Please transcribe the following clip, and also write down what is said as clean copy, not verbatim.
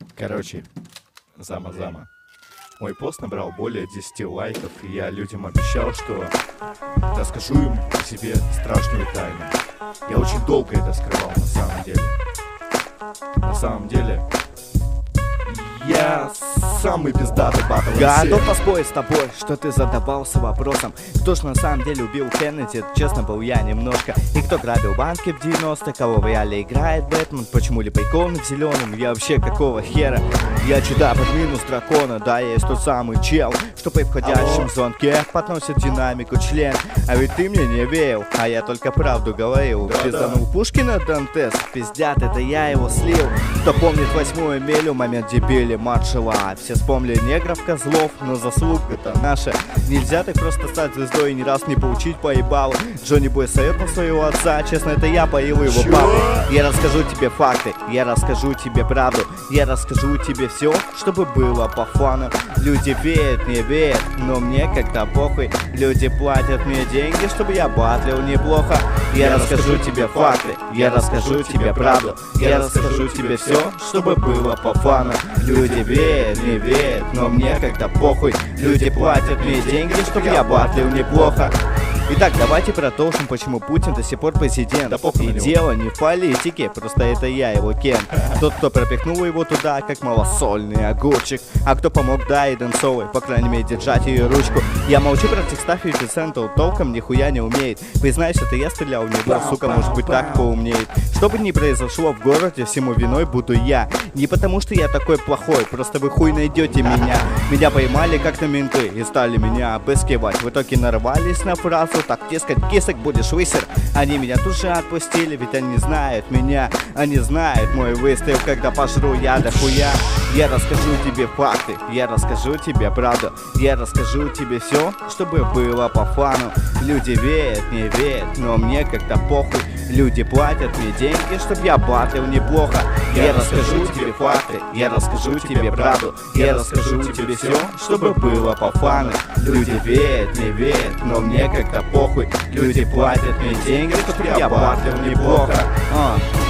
Короче, зама. Мой пост набрал более 10 лайков, и я людям обещал, что расскажу им о себе страшную тайну. Я очень долго это скрывал на самом деле. На самом деле, я самый пиздатый батл МС. Готов поспорить с тобой, что ты задавался вопросом, кто ж на самом деле убил Кеннеди. Честно был я немножко. И кто грабил банки в 90-х, кого в реале играет Бэтмен, почему ли прикол в зеленом, я вообще какого хера? Я чудо под минус дракона, да, я есть тот самый чел, что при входящем звонке подносит динамику член. А ведь ты мне не верил, а я только правду говорил. Пизданул Пушкина Дантес, пиздят, это я его слил. Кто помнит 8-ю милю, момент дебили маршала. Все вспомнили негров, козлов, но заслуга-то наша. Нельзя так просто стать звездой и ни раз не получить поебал. Джонни Бой советовал своего отца, честно, это я поил его папу. Я расскажу тебе факты, я расскажу тебе правду, я расскажу тебе все, чтобы было по фану. Люди верят, не верят, но мне как-то похуй. Люди платят мне деньги, чтобы я батлил неплохо. Я расскажу тебе факты, я расскажу тебе правду, я расскажу тебе все, чтобы было по фану. Люди верят, не верят, но мне как-то похуй. Люди платят мне деньги, чтобы я батлил неплохо. Итак, давайте продолжим, почему Путин до сих пор президент. Да похуй на И него. дело не в политике, просто это я его Кен. Тот, кто пропихнул его туда, как малосольный огурчик. А кто помог Дае Донцовой, по крайней мере, держать ее ручку. Я молчу про текста 50 Cent, толком нихуя не умеет. Признаюсь, это я стрелял в него, сука, может быть, так поумнеет. Что бы ни произошло в городе, всему виной буду я. Не потому что я такой плохой, просто вы хуй найдете меня. Меня поймали как-то менты и стали меня обыскивать. В итоге нарвались на фразу: так, дескать, кисок будешь высер. Они меня тут же отпустили, ведь они знают меня. Они знают мой выстрел, когда пожру я дохуя. Я расскажу тебе факты, я расскажу тебе правду, я расскажу тебе все, чтобы было по фану. Люди верят, не верят, но мне как-то похуй. Люди платят мне деньги, чтоб я батлил неплохо. Я расскажу тебе факты, я расскажу тебе правду, я расскажу тебе все, чтобы было по фану. Люди верят, не верят, но мне как-то похуй. Люди платят мне деньги, чтоб я батлил неплохо.